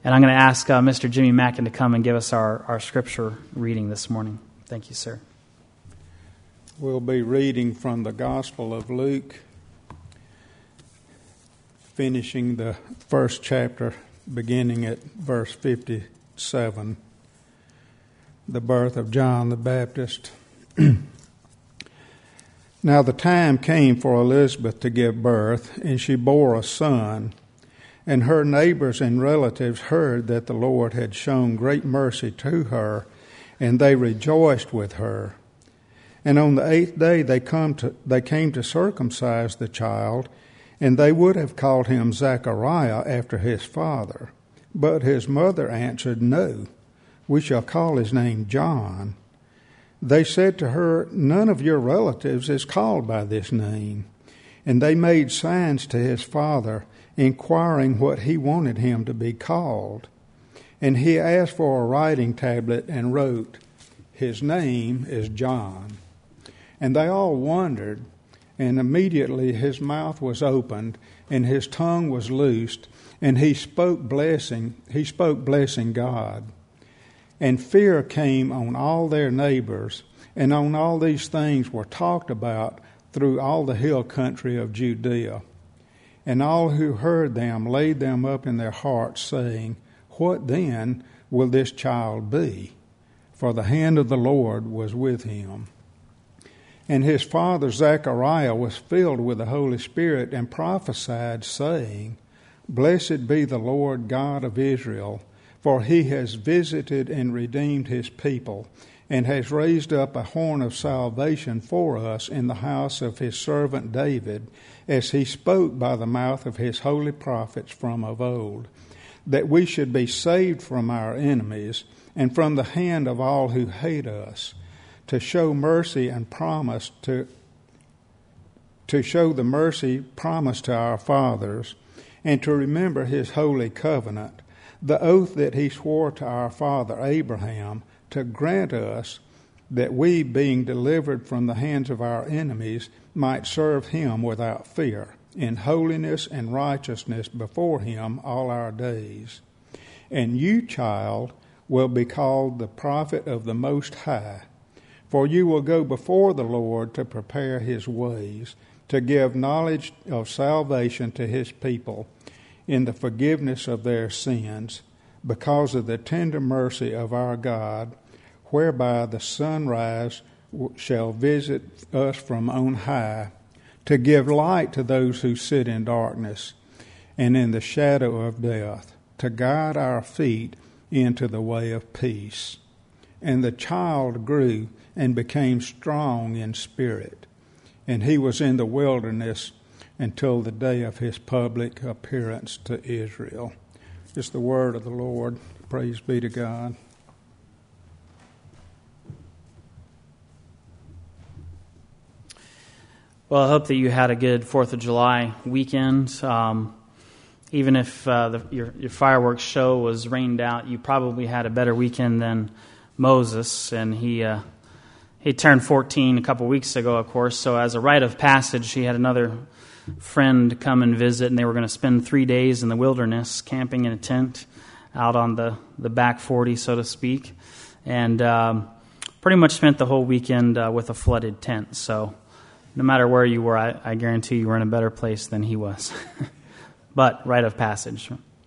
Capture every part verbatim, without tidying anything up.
And I'm going to ask uh, Mister Jimmy Mackin to come and give us our, our scripture reading this morning. Thank you, sir. We'll be reading from the Gospel of Luke, finishing the first chapter, beginning at verse fifty-seven, the birth of John the Baptist. Now the time came for Elizabeth to give birth, and she bore a son. And her neighbors and relatives heard that the Lord had shown great mercy to her, and they rejoiced with her. And on the eighth day they come to they came to circumcise the child, and they would have called him Zechariah after his father. But his mother answered, No, we shall call his name John. They said to her, None of your relatives is called by this name. And they made signs to his father, inquiring what he wanted him to be called. And he asked for a writing tablet and wrote, His name is John. And they all wondered, and immediately his mouth was opened, and his tongue was loosed, and he spoke blessing, he spoke blessing God. And fear came on all their neighbors, and on all these things were talked about through all the hill country of Judea. And all who heard them laid them up in their hearts, saying, What then will this child be? For the hand of the Lord was with him. And his father Zechariah was filled with the Holy Spirit and prophesied, saying, Blessed be the Lord God of Israel, for he has visited and redeemed his people, and has raised up a horn of salvation for us in the house of his servant David, as he spoke by the mouth of his holy prophets from of old, that we should be saved from our enemies and from the hand of all who hate us, to show mercy and promise to to show the mercy promised to our fathers, and to remember his holy covenant, the oath that he swore to our father Abraham, to grant us that we, being delivered from the hands of our enemies, might serve him without fear, in holiness and righteousness before him all our days. And you, child, will be called the prophet of the Most High, for you will go before the Lord to prepare his ways, to give knowledge of salvation to his people, in the forgiveness of their sins, because of the tender mercy of our God, whereby the sunrise shall visit us from on high, to give light to those who sit in darkness and in the shadow of death, to guide our feet into the way of peace. And the child grew and became strong in spirit, and he was in the wilderness until the day of his public appearance to Israel. It's the word of the Lord. Praise be to God. Well, I hope that you had a good fourth of July weekend. Um, even if uh, the, your, your fireworks show was rained out, you probably had a better weekend than Moses, and he uh, he turned fourteen a couple weeks ago, of course, so as a rite of passage, he had another friend come and visit, and they were going to spend three days in the wilderness, camping in a tent out on the, the back forty, so to speak, and um, pretty much spent the whole weekend uh, with a flooded tent. So no matter where you were, I, I guarantee you were in a better place than he was. But rite of passage.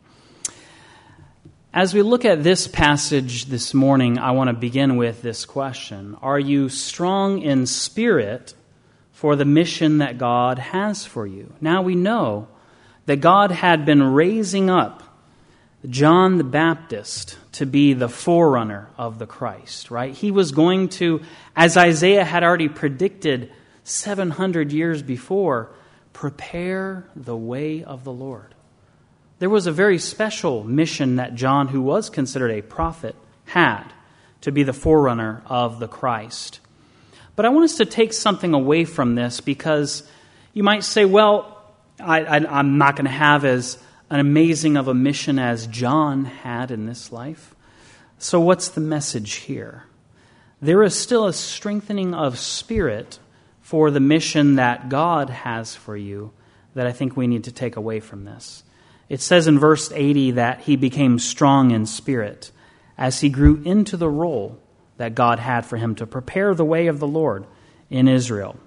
As we look at this passage this morning, I want to begin with this question. Are you strong in spirit for the mission that God has for you? Now we know that God had been raising up John the Baptist to be the forerunner of the Christ, right? He was going to, as Isaiah had already predicted seven hundred years before, prepare the way of the Lord. There was a very special mission that John, who was considered a prophet, had to be the forerunner of the Christ. But I want us to take something away from this, because you might say, well, I, I, I'm not going to have as an amazing of a mission as John had in this life. So what's the message here? There is still a strengthening of spirit for the mission that God has for you that I think we need to take away from this. It says in verse eighty that he became strong in spirit as he grew into the role that God had for him to prepare the way of the Lord in Israel.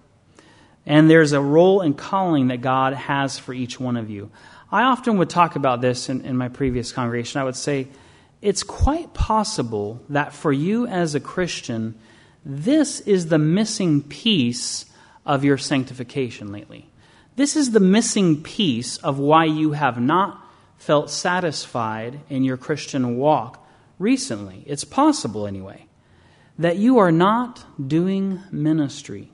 And there's a role and calling that God has for each one of you. I often would talk about this in, in my previous congregation. I would say, it's quite possible that for you as a Christian, this is the missing piece of your sanctification lately. This is the missing piece of why you have not felt satisfied in your Christian walk recently. It's possible anyway, that you are not doing ministry.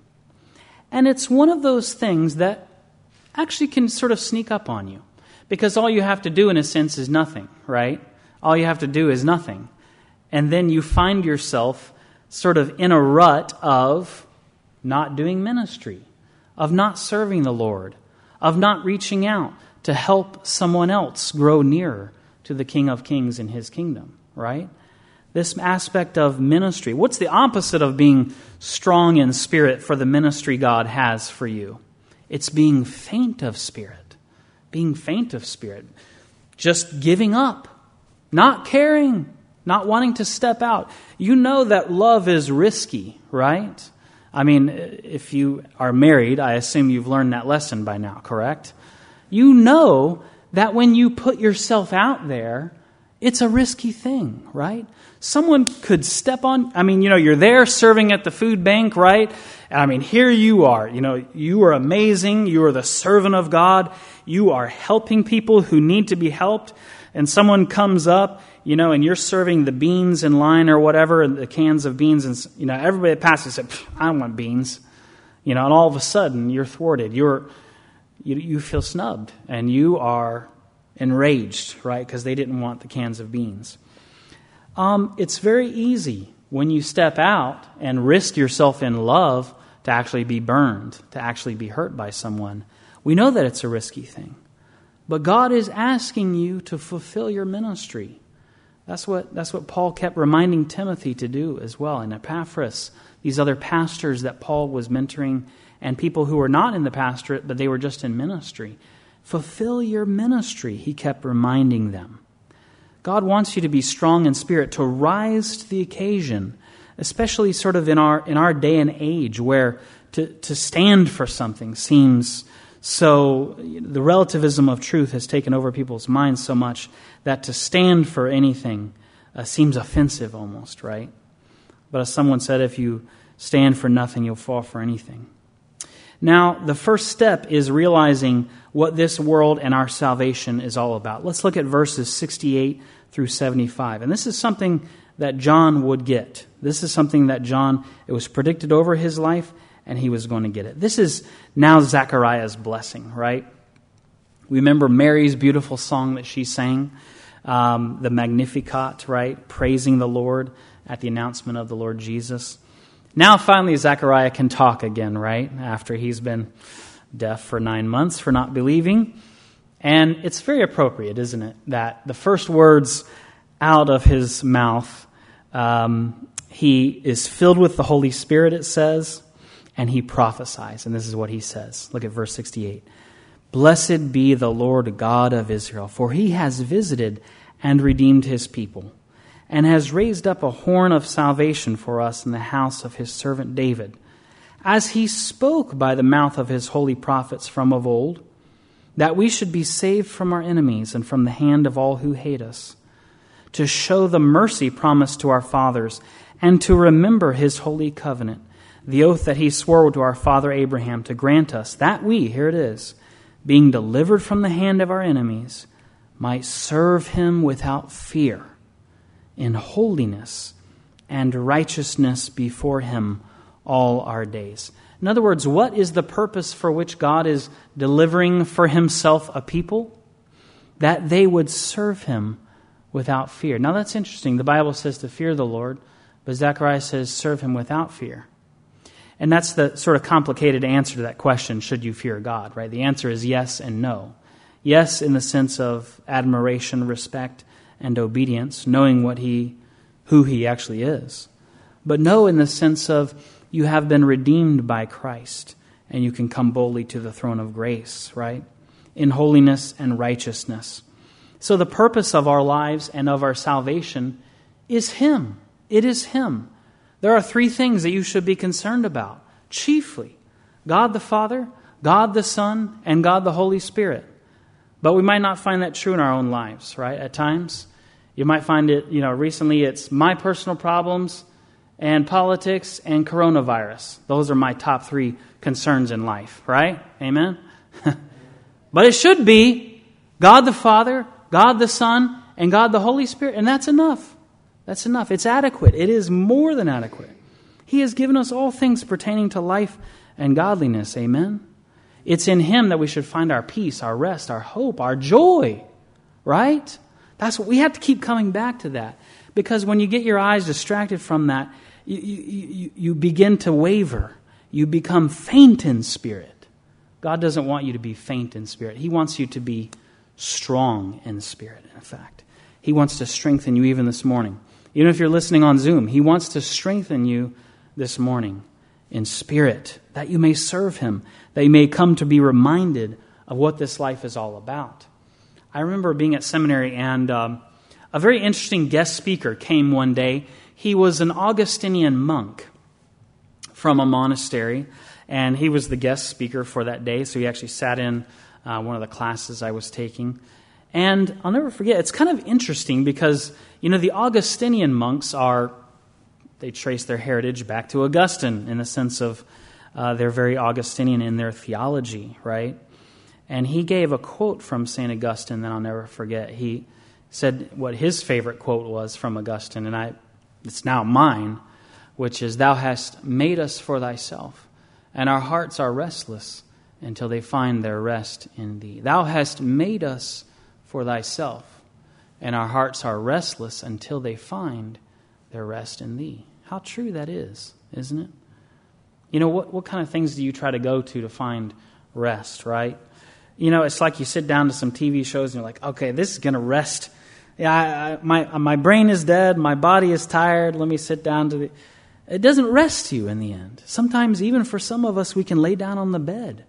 And it's one of those things that actually can sort of sneak up on you. Because all you have to do in a sense is nothing, right? All you have to do is nothing. And then you find yourself sort of in a rut of not doing ministry, of not serving the Lord, of not reaching out to help someone else grow nearer to the King of Kings and His kingdom, right? This aspect of ministry. What's the opposite of being strong in spirit for the ministry God has for you? It's being faint of spirit. Being faint of spirit. Just giving up. Not caring. Not wanting to step out. You know that love is risky, right? I mean, if you are married, I assume you've learned that lesson by now, correct? You know that when you put yourself out there, it's a risky thing, right? Someone could step on, I mean, you know, you're there serving at the food bank, right? I mean, here you are, you know, you are amazing. You are the servant of God. You are helping people who need to be helped. And someone comes up, you know, and you're serving the beans in line or whatever, and the cans of beans, and, you know, everybody that passes said, I don't want beans. You know, and all of a sudden you're thwarted. You're, you, you feel snubbed, and you are enraged, right? Because they didn't want the cans of beans. Um, it's very easy when you step out and risk yourself in love to actually be burned, to actually be hurt by someone. We know that it's a risky thing. But God is asking you to fulfill your ministry. That's what, that's what Paul kept reminding Timothy to do as well. And Epaphras, these other pastors that Paul was mentoring, and people who were not in the pastorate, but they were just in ministry. Fulfill your ministry, he kept reminding them. God wants you to be strong in spirit, to rise to the occasion, especially sort of in our in our day and age where to, to stand for something seems so, the relativism of truth has taken over people's minds so much that to stand for anything uh, seems offensive almost, right? But as someone said, if you stand for nothing, you'll fall for anything. Now, the first step is realizing what this world and our salvation is all about. Let's look at verses sixty-eight through seventy-five. And this is something that John would get. This is something that John, it was predicted over his life, and he was going to get it. This is now Zechariah's blessing, right? We remember Mary's beautiful song that she sang, um, the Magnificat, right? Praising the Lord at the announcement of the Lord Jesus. Now finally Zechariah can talk again, right? After he's been deaf for nine months for not believing. And it's very appropriate, isn't it, that the first words out of his mouth, um, he is filled with the Holy Spirit, it says, and he prophesies. And this is what he says. Look at verse sixty-eight. Blessed be the Lord God of Israel, for he has visited and redeemed his people, and has raised up a horn of salvation for us in the house of his servant David, as he spoke by the mouth of his holy prophets from of old, that we should be saved from our enemies and from the hand of all who hate us, to show the mercy promised to our fathers, and to remember his holy covenant, the oath that he swore to our father Abraham, to grant us that we, here it is, being delivered from the hand of our enemies, might serve him without fear, in holiness and righteousness before him all our days. In other words, what is the purpose for which God is delivering for himself a people? That they would serve him without fear. Now that's interesting. The Bible says to fear the Lord, but Zechariah says serve him without fear. And that's the sort of complicated answer to that question, should you fear God, right? The answer is yes and no. Yes, in the sense of admiration, respect, and obedience, knowing what he, who he actually is. But no, in the sense of you have been redeemed by Christ, and you can come boldly to the throne of grace, right? In holiness and righteousness. So the purpose of our lives and of our salvation is Him. It is Him. There are three things that you should be concerned about, chiefly. God the Father, God the Son, and God the Holy Spirit. But we might not find that true in our own lives, right? At times, you might find it, you know, recently it's my personal problems and politics and coronavirus. Those are my top three concerns in life, right? Amen? But it should be God the Father, God the Son, and God the Holy Spirit. And that's enough. That's enough. It's adequate. It is more than adequate. He has given us all things pertaining to life and godliness. Amen? It's in Him that we should find our peace, our rest, our hope, our joy. Right? That's what we have to keep coming back to that. Because when you get your eyes distracted from that, you, you, you, you begin to waver. You become faint in spirit. God doesn't want you to be faint in spirit. He wants you to be strong in spirit, in fact. He wants to strengthen you even this morning. Even if you're listening on Zoom, He wants to strengthen you this morning in spirit, that you may serve Him, that you may come to be reminded of what this life is all about. I remember being at seminary, and um, a very interesting guest speaker came one day. He was an Augustinian monk from a monastery, and he was the guest speaker for that day, so he actually sat in uh, one of the classes I was taking. And I'll never forget, it's kind of interesting because, you know, the Augustinian monks are, they trace their heritage back to Augustine in the sense of uh, they're very Augustinian in their theology, right? And he gave a quote from Saint Augustine that I'll never forget. He said what his favorite quote was from Augustine, and I, it's now mine, which is, "Thou hast made us for Thyself, and our hearts are restless until they find their rest in Thee." Thou hast made us for Thyself, and our hearts are restless until they find their rest in Thee. How true that is, isn't it? You know, what, what kind of things do you try to go to to find rest, right? You know, it's like you sit down to some T V shows and you're like, okay, this is going to rest. Yeah, I, I, my my brain is dead, my body is tired, let me sit down to the... It doesn't rest you in the end. Sometimes, even for some of us, we can lay down on the bed.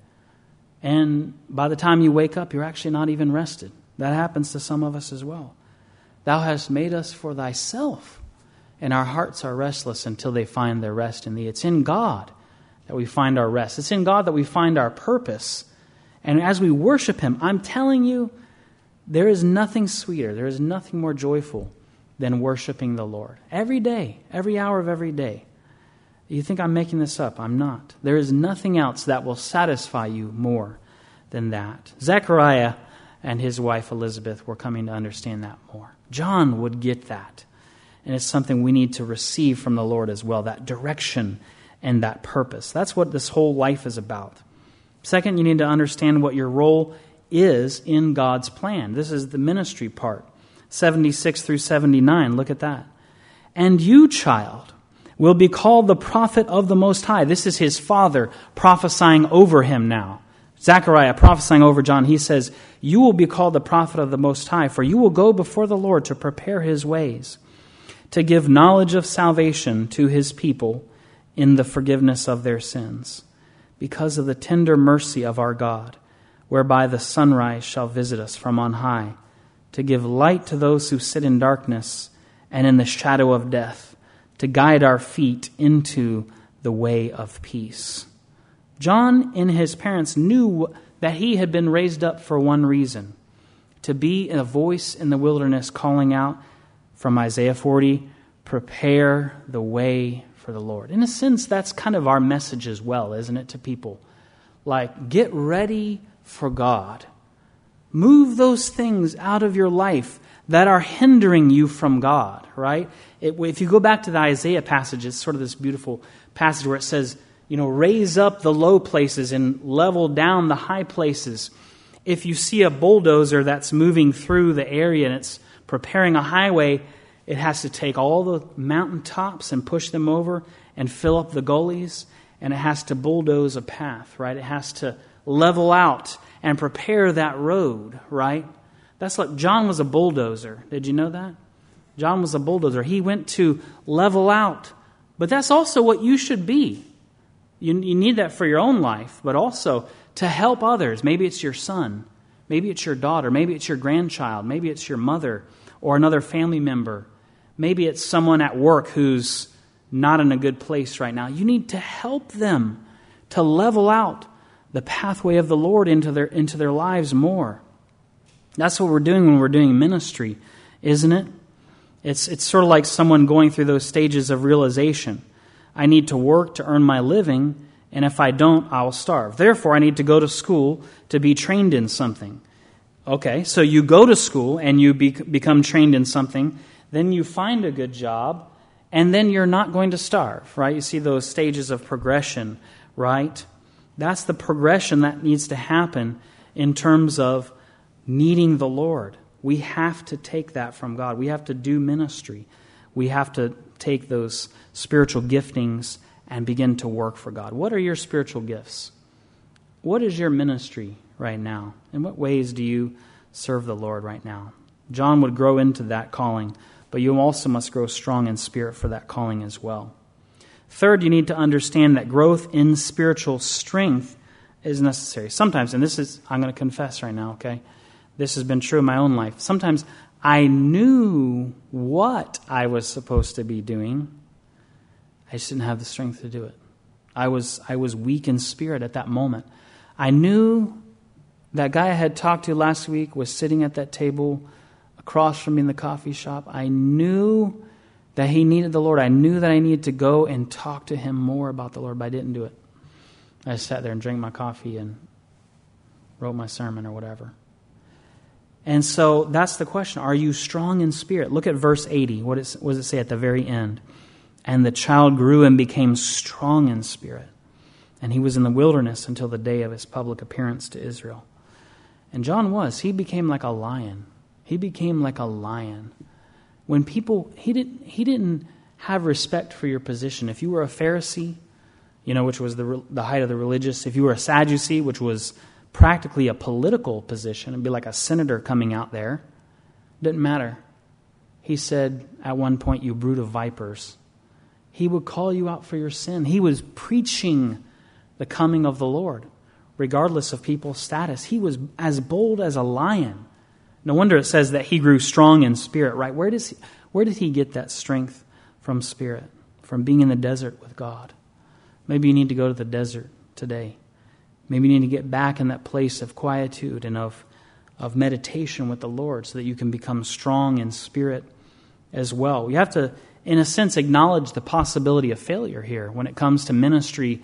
And by the time you wake up, you're actually not even rested. That happens to some of us as well. Thou hast made us for Thyself, and our hearts are restless until they find their rest in Thee. It's in God that we find our rest. It's in God that we find our purpose. And as we worship Him, I'm telling you, there is nothing sweeter, there is nothing more joyful than worshiping the Lord. Every day, every hour of every day. You think I'm making this up? I'm not. There is nothing else that will satisfy you more than that. Zechariah and his wife Elizabeth were coming to understand that more. John would get that. And it's something we need to receive from the Lord as well, that direction and that purpose. That's what this whole life is about. Second, you need to understand what your role is in God's plan. This is the ministry part. seventy-six through seventy-nine, look at that. "And you, child, will be called the prophet of the Most High." This is his father prophesying over him now. Zechariah prophesying over John. He says, "You will be called the prophet of the Most High, for you will go before the Lord to prepare His ways, to give knowledge of salvation to His people in the forgiveness of their sins, because of the tender mercy of our God, whereby the sunrise shall visit us from on high, to give light to those who sit in darkness and in the shadow of death, to guide our feet into the way of peace." John and his parents knew that he had been raised up for one reason, to be a voice in the wilderness calling out from Isaiah forty, "Prepare the way for the Lord." In a sense, that's kind of our message as well, isn't it, to people? Like, get ready for God. Move those things out of your life that are hindering you from God, right? It, if you go back to the Isaiah passage, it's sort of this beautiful passage where it says, you know, raise up the low places and level down the high places. If you see a bulldozer that's moving through the area and it's preparing a highway, it has to take all the mountaintops and push them over and fill up the gullies, and it has to bulldoze a path, right? It has to level out and prepare that road, right? That's like John was a bulldozer. Did you know that? John was a bulldozer. He went to level out. But that's also what you should be. You, you need that for your own life, but also to help others. Maybe it's your son. Maybe it's your daughter. Maybe it's your grandchild. Maybe it's your mother or another family member. Maybe it's someone at work who's not in a good place right now. You need to help them to level out the pathway of the Lord into their into their lives more. That's what we're doing when we're doing ministry, isn't it? It's it's sort of like someone going through those stages of realization. I need to work to earn my living, and if I don't, I'll starve. Therefore, I need to go to school to be trained in something. Okay, so you go to school and you be, become trained in something, then you find a good job, and then you're not going to starve, right? You see those stages of progression, right? That's the progression that needs to happen in terms of needing the Lord. We have to take that from God. We have to do ministry. We have to take those spiritual giftings and begin to work for God. What are your spiritual gifts? What is your ministry right now? In what ways do you serve the Lord right now? John would grow into that calling, but you also must grow strong in spirit for that calling as well. Third, you need to understand that growth in spiritual strength is necessary. Sometimes, and this is, I'm going to confess right now, okay? This has been true in my own life. Sometimes I knew what I was supposed to be doing. I just didn't have the strength to do it. I was I was weak in spirit at that moment. I knew that guy I had talked to last week was sitting at that table across from me in the coffee shop. I knew that he needed the Lord. I knew that I needed to go and talk to him more about the Lord, but I didn't do it. I just sat there and drank my coffee and wrote my sermon or whatever. And so that's the question. Are you strong in spirit? Look at verse eighty. What, is, what does it say at the very end? And the child grew and became strong in spirit. And he was in the wilderness until the day of his public appearance to Israel. And John was. He became like a lion. He became like a lion. When people, he didn't, he didn't have respect for your position. If you were a Pharisee, you know, which was the the height of the religious. If you were a Sadducee, which was practically a political position, it'd be like a senator coming out there. Didn't matter. He said at one point, "You brood of vipers." He would call you out for your sin. He was preaching the coming of the Lord, regardless of people's status. He was as bold as a lion. No wonder it says that he grew strong in spirit, right? Where does he, where did he get that strength from spirit? From being in the desert with God. Maybe you need to go to the desert today. Maybe you need to get back in that place of quietude and of, of meditation with the Lord so that you can become strong in spirit as well. We have to, in a sense, acknowledge the possibility of failure here when it comes to ministry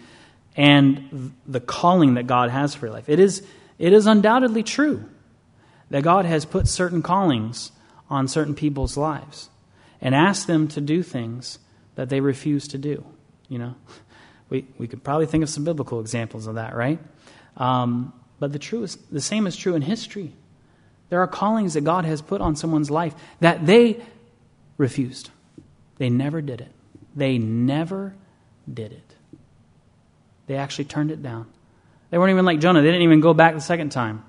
and the calling that God has for your life. It is, it is undoubtedly true that God has put certain callings on certain people's lives and asked them to do things that they refuse to do. You know, we we could probably think of some biblical examples of that, right? Um, but the true is, the same is true in history. There are callings that God has put on someone's life that they refused. They never did it. They never did it. They actually turned it down. They weren't even like Jonah. They didn't even go back the second time.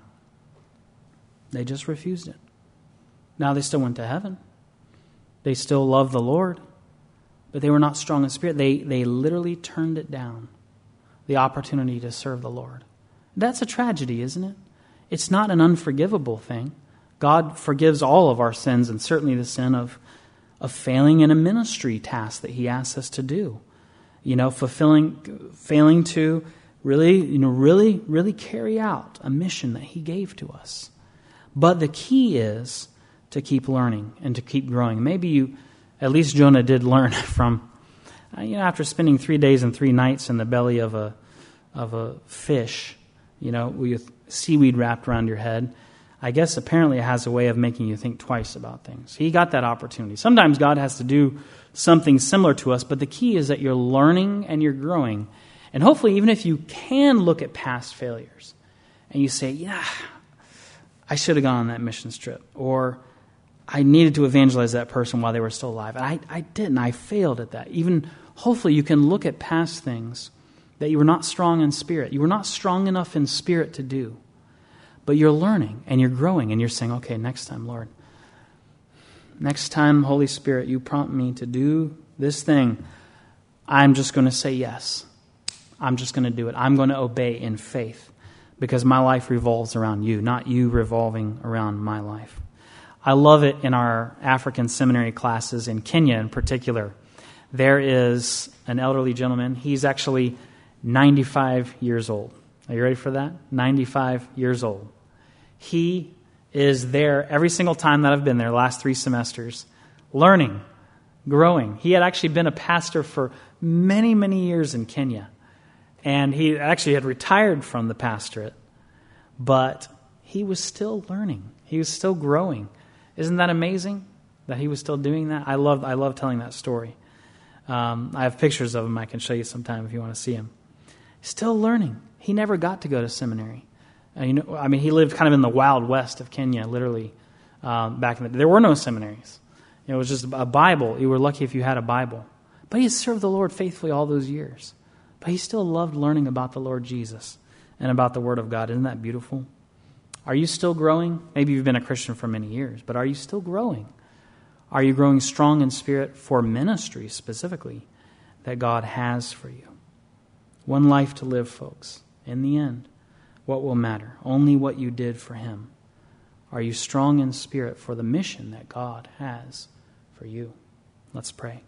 They just refused it. Now they still went to heaven. They still loved the Lord. But they were not strong in spirit. They, they literally turned it down. The opportunity to serve the Lord. That's a tragedy, isn't it? It's not an unforgivable thing. God forgives all of our sins, and certainly the sin of, of failing in a ministry task that He asks us to do. You know, fulfilling, failing to really, you know, really, really carry out a mission that He gave to us. But the key is to keep learning and to keep growing. Maybe you, at least Jonah did learn from, you know, after spending three days and three nights in the belly of a of a fish, you know, with seaweed wrapped around your head. I guess apparently it has a way of making you think twice about things. He got that opportunity. Sometimes God has to do something similar to us, but the key is that you're learning and you're growing. And hopefully, even if you can look at past failures and you say, yeah, I should have gone on that missions trip, or I needed to evangelize that person while they were still alive. And I, I didn't. I failed at that. Even hopefully you can look at past things that you were not strong in spirit. You were not strong enough in spirit to do. But you're learning and you're growing and you're saying, okay, next time, Lord. Next time, Holy Spirit, you prompt me to do this thing. I'm just going to say yes. I'm just going to do it. I'm going to obey in faith. because my life revolves around you, not you revolving around my life. I love it in our African seminary classes in Kenya in particular. There is an elderly gentleman. He's actually ninety-five years old. Are you ready for that? ninety-five years old. He is there every single time that I've been there, last three semesters, learning, growing. He had actually been a pastor for many, many years in Kenya. And he actually had retired from the pastorate. But he was still learning. He was still growing. Isn't that amazing that he was still doing that? I love I love telling that story. Um, I have pictures of him I can show you sometime if you want to see him. Still learning. He never got to go to seminary. Uh, you know, I mean, he lived kind of in the wild west of Kenya, literally, um, back in the day. There were no seminaries. It was just a Bible. You were lucky if you had a Bible. But he served the Lord faithfully all those years. But he still loved learning about the Lord Jesus and about the Word of God. Isn't that beautiful? Are you still growing? Maybe you've been a Christian for many years, but are you still growing? Are you growing strong in spirit for ministry specifically that God has for you? One life to live, folks. In the end, what will matter? Only what you did for Him. Are you strong in spirit for the mission that God has for you? Let's pray.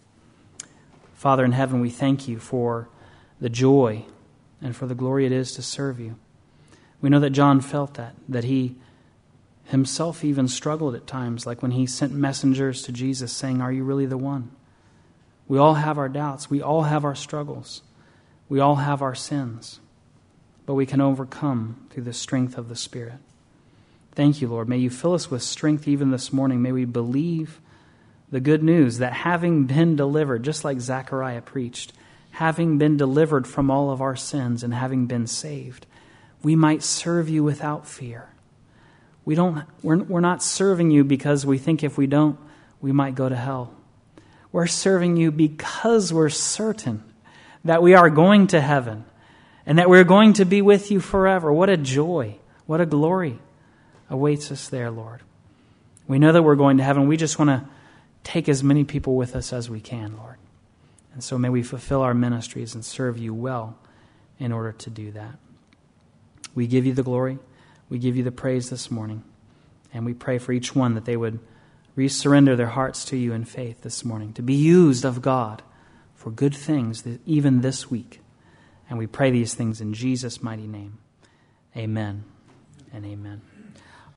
Father in heaven, we thank you for the joy and for the glory it is to serve you. We know that John felt that, that he himself even struggled at times, like when he sent messengers to Jesus saying, "Are you really the one?" We all have our doubts. We all have our struggles. We all have our sins. But we can overcome through the strength of the Spirit. Thank you, Lord. May you fill us with strength even this morning. May we believe the good news that having been delivered, just like Zechariah preached, having been delivered from all of our sins and having been saved, we might serve you without fear. We don't, we're, we're not serving you because we think if we don't, we might go to hell. We're serving you because we're certain that we are going to heaven and that we're going to be with you forever. What a joy, what a glory awaits us there, Lord. We know that we're going to heaven. We just want to take as many people with us as we can, Lord. And so may we fulfill our ministries and serve you well in order to do that. We give you the glory. We give you the praise this morning. And we pray for each one that they would resurrender their hearts to you in faith this morning, to be used of God for good things even this week. And we pray these things in Jesus' mighty name. Amen and amen.